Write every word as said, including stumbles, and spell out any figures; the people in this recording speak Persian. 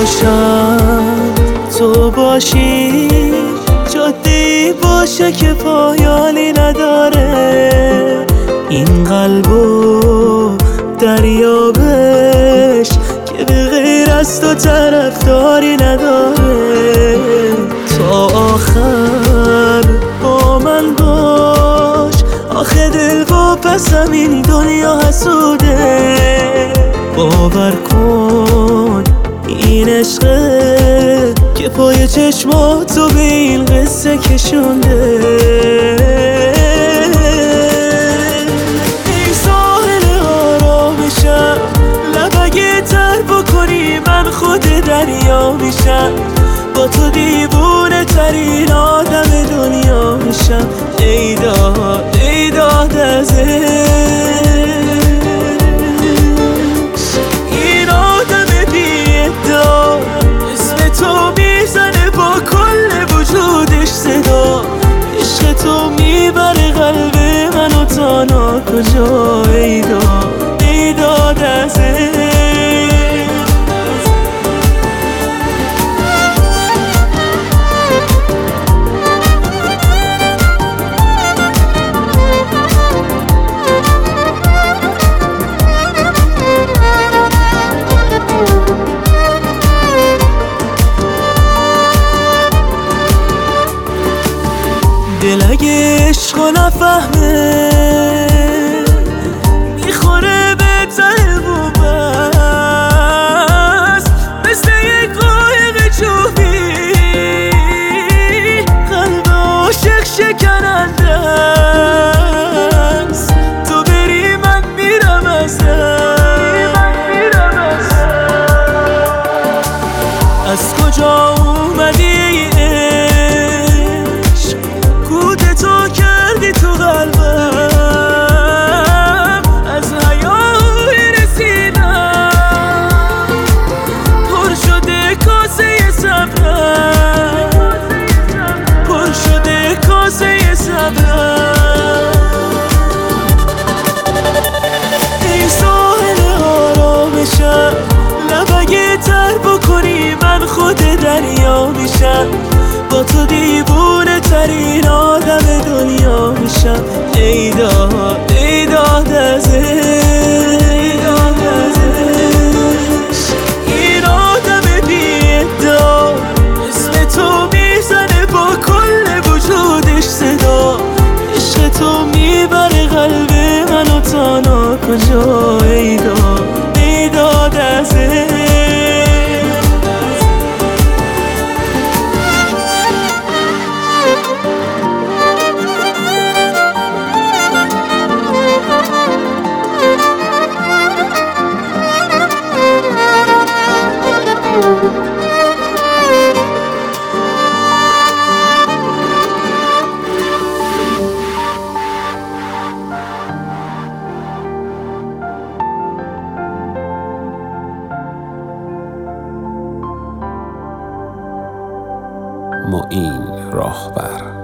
میشم تو باشی، جاده‌ای باشه که پایانی نداره. این قلبو دریابش که به غیر از تو طرفداری نداره. تا آخر با من باش، آخه دل و پسم این دنیا حسوده. باور کن این عشقه که پای چشماتو به این قصه کشونده. ای ساحل آرامشم، لب اگه تر بکنی من خود دریا میشم. با تو دیوونه ترین آدم دنیا میشم. ای داد ای داد از این آدم بی ادعا، اسم تو میزنه با کل وجودش صدا. عشق تو میبره قلب منو تا ناکجا. ای داد ای داد از دل اگه عشقو نفهمه میخوره به ته بوبست، مثل یک قایق جوبی قلب عاشق شکننده است. تو بری من میرم از از کجا اومدی تو قلبم، از حیای رسیدم پر شده کاسه صبرم، پر شده کاسه صبرم. ای ساحل آرامشم، لب اگه تر بکنی من خود دریا میشم. با تو دیوونه ترین آدم دنیا میشم. ای داد ای داد از این آدم بی ادعا، اسم تو میزنه با کل وجودش صدا. عشق تو میبره قلب منو تا ناکجا. ای داد ای داد از معین راهبر.